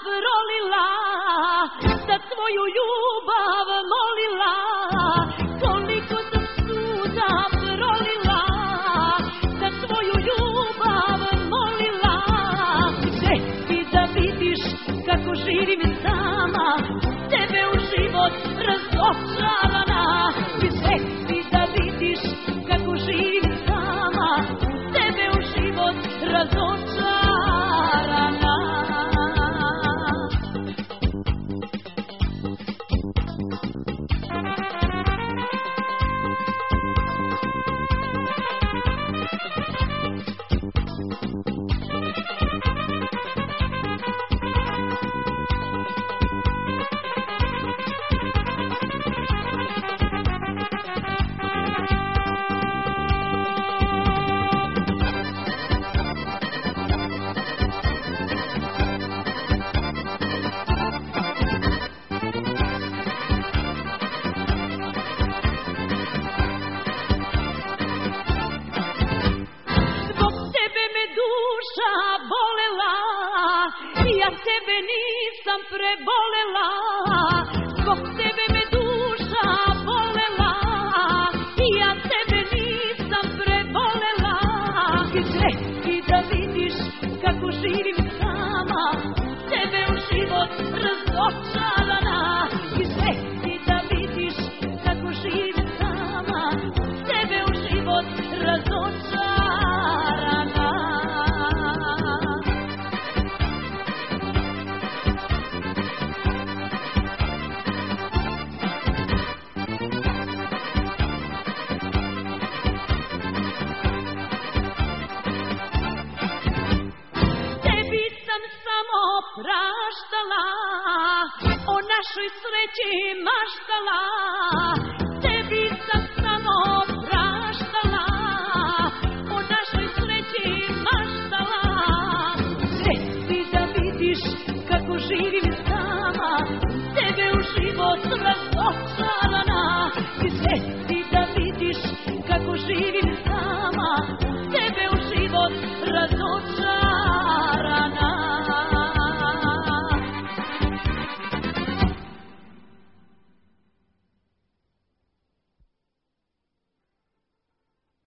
prolila, za tvoju ljubav molila, koliko sam suza prolila, za tvoju ljubav molila. Gde ti da vidiš kako živim sama, tebe u život razočarana. Gde ti da vidiš kako živim sama, tebe u život razočarana. Ja tebe nisam prebolela, zbog tebe me duša bolela. Ja tebe nisam prebolela. Gde ti da vidiš kako živim sama, tebe u život razočarana. Gde ti da vidiš kako živim sama, tebe u život razočarana. Praštala, o našoj sreći maštala.